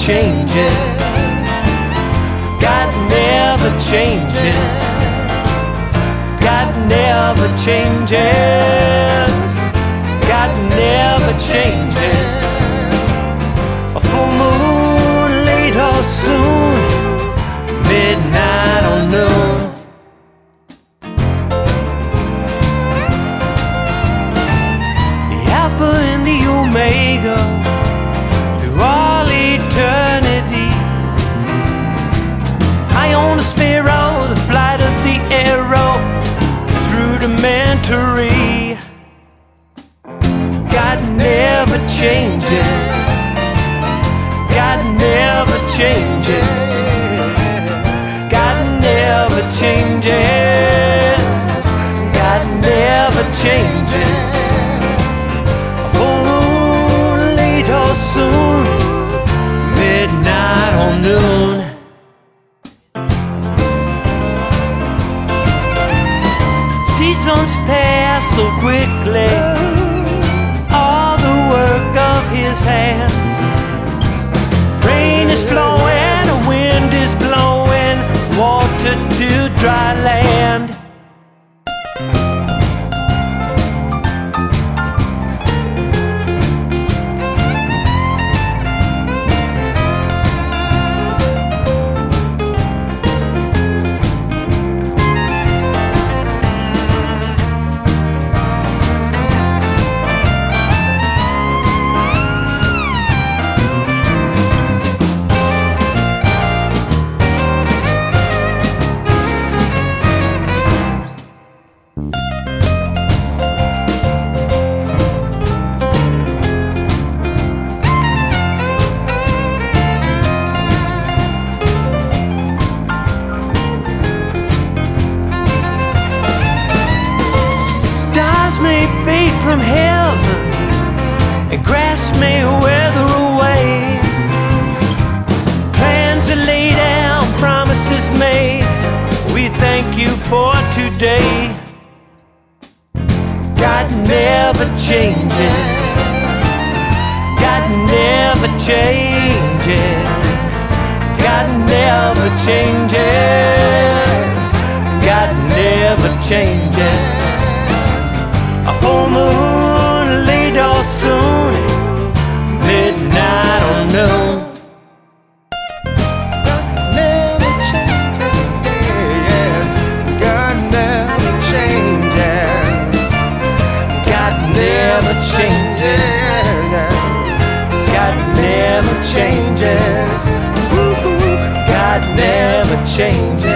changes. God never changes. God never changes. God never changes. A full moon, late or soon, midnight or noon. The Alpha and the Omega, through all eternity. I own the sparrow, the flight of the arrow, rudimentary. God never changes. God never changes. God never changes. God never changes. Full moon, late or soon, midnight or noon. Seasons pass so quickly, all the work of His hands. Rain is flowing, a wind is blowing, water to dry land. May fade from heaven and grass may wither away. Plans are laid down, promises made. We thank you for today. God never changes. God never changes. God never changes. God never changes. A full moon, late or soon, midnight or noon. God never changes, yeah. God never changes. God never changes. God never changes. God never changes.